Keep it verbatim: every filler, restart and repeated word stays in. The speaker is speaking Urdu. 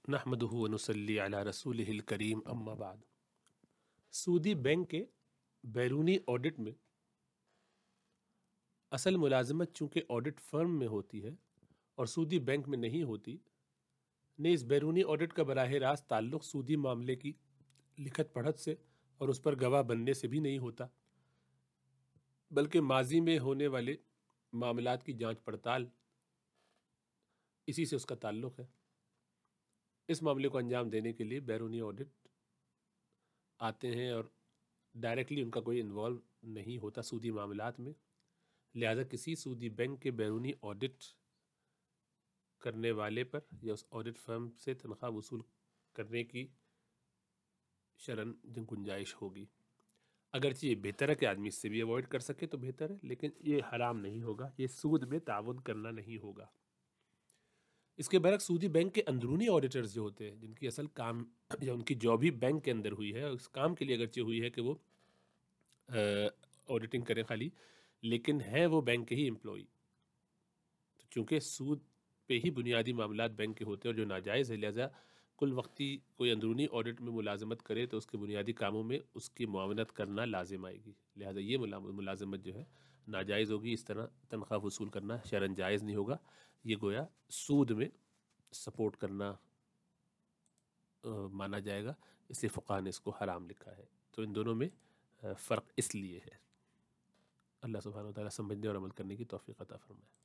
نحمدہ و نصلی علی رسولہ الکریم اما بعد۔ سودی بینک کے بیرونی آڈٹ میں اصل ملازمت چونکہ آڈٹ فرم میں ہوتی ہے اور سودی بینک میں نہیں ہوتی، نے اس بیرونی آڈٹ کا براہ راست تعلق سودی معاملے کی لکھت پڑھت سے اور اس پر گواہ بننے سے بھی نہیں ہوتا، بلکہ ماضی میں ہونے والے معاملات کی جانچ پڑتال اسی سے اس کا تعلق ہے۔ اس معاملے کو انجام دینے کے لیے بیرونی آڈٹ آتے ہیں اور ڈائریکٹلی ان کا کوئی انوالو نہیں ہوتا سودی معاملات میں، لہذا کسی سودی بینک کے بیرونی آڈٹ کرنے والے پر یا اس آڈٹ فرم سے تنخواہ وصول کرنے کی شرعاً گنجائش ہوگی۔ اگرچہ یہ بہتر ہے کہ آدمی اس سے بھی اوائڈ کر سکے تو بہتر ہے، لیکن یہ حرام نہیں ہوگا، یہ سود میں تعاون کرنا نہیں ہوگا۔ اس کے برعکس سودی بینک کے اندرونی آڈیٹرز جو ہوتے ہیں، جن کی اصل کام یا ان کی جاب ہی بینک کے اندر ہوئی ہے، اس کام کے لیے اگرچہ ہوئی ہے کہ وہ آڈیٹنگ کریں خالی، لیکن ہیں وہ بینک کے ہی امپلائی، چونکہ سود پہ ہی بنیادی معاملات بینک کے ہوتے ہیں اور جو ناجائز ہے، لہذا کل وقتی کوئی اندرونی آڈٹ میں ملازمت کرے تو اس کے بنیادی کاموں میں اس کی معاونت کرنا لازم آئے گی، لہذا یہ ملازمت جو ہے ناجائز ہوگی۔ اس طرح تنخواہ وصول کرنا شرعاً جائز نہیں ہوگا، یہ گویا سود میں سپورٹ کرنا مانا جائے گا، اس لیے فقہ نے اس کو حرام لکھا ہے۔ تو ان دونوں میں فرق اس لیے ہے۔ اللہ سبحانہ و تعالیٰ سمجھنے اور عمل کرنے کی توفیق عطا فرمائے۔